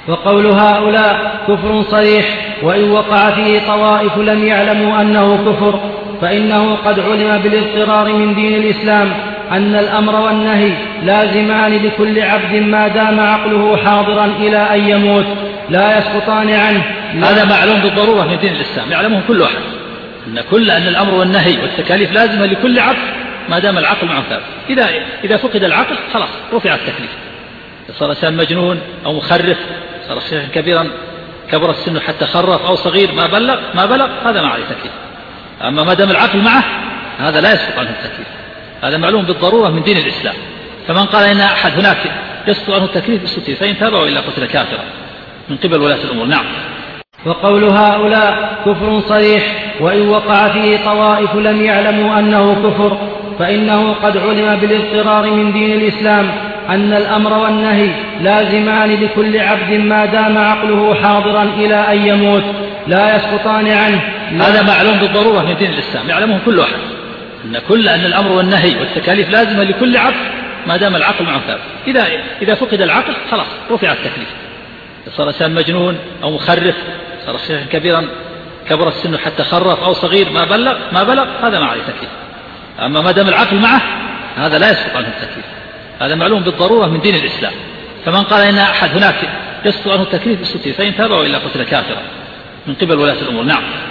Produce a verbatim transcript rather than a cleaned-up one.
وقول هؤلاء كفر صريح، وإن وقع فيه طوائف لم يعلموا أنه كفر، فإنه قد علم بالاضطرار من دين الإسلام أن الأمر والنهي لازمان لكل عبد ما دام عقله حاضرا إلى أن يموت، لا يسقطان عنه. هذا معلوم بالضرورة من دين الإسلام، يعلمه كل أحد أن كل أن الأمر والنهي والتكاليف لازمة لكل عبد ما دام العقل معه ثابت. إذا إذا فقد العقل خلاص رفع التكليف، صار إنسان مجنون أو مخرف، صار شيخا كبيرا كبر السن حتى خرف، أو صغير ما بلغ ما بلغ هذا ما عليه تكليف. أما ما دام العقل معه هذا لا يسقط عنه التكليف، هذا معلوم بالضرورة من دين الإسلام. فمن قال إن أحد هناك يسقط عنه التكليف بالستير، فإن تاب وإلا قتل كافرا من قبل ولاة الأمور. نعم. وقول هؤلاء كفر صريح، وإن وقع فيه طوائف لم يعلموا أنه كفر، فإنه قد علم بالاضطرار من دين الإسلام أن الأمر والنهي لازمان لكل عبد ما دام عقله حاضرا إلى أن يموت، لا يسقطان عنه. هذا معلوم بالضرورة من دين الإسلام، يعلمه كل أحد أن كل أن الأمر والنهي والتكاليف لازمة لكل عبد ما دام العقل معه ثابت. إذا إذا فقد العقل خلاص رفع التكليف، صار إنسان مجنون أو مخرف، صار شيخا كبيرا كبر السن حتى خرف، أو صغير ما بلغ ما بلغ هذا ما عليه تكليف. أما ما دام العقل معه هذا لا يسقط عنه التكليف، هذا معلوم بالضرورة من دين الإسلام. فمن قال إن أحد هناك يسقط عنه التكليف بالستير، فإن تاب وإلا قتل كافرا من قبل ولاة الأمور. نعم.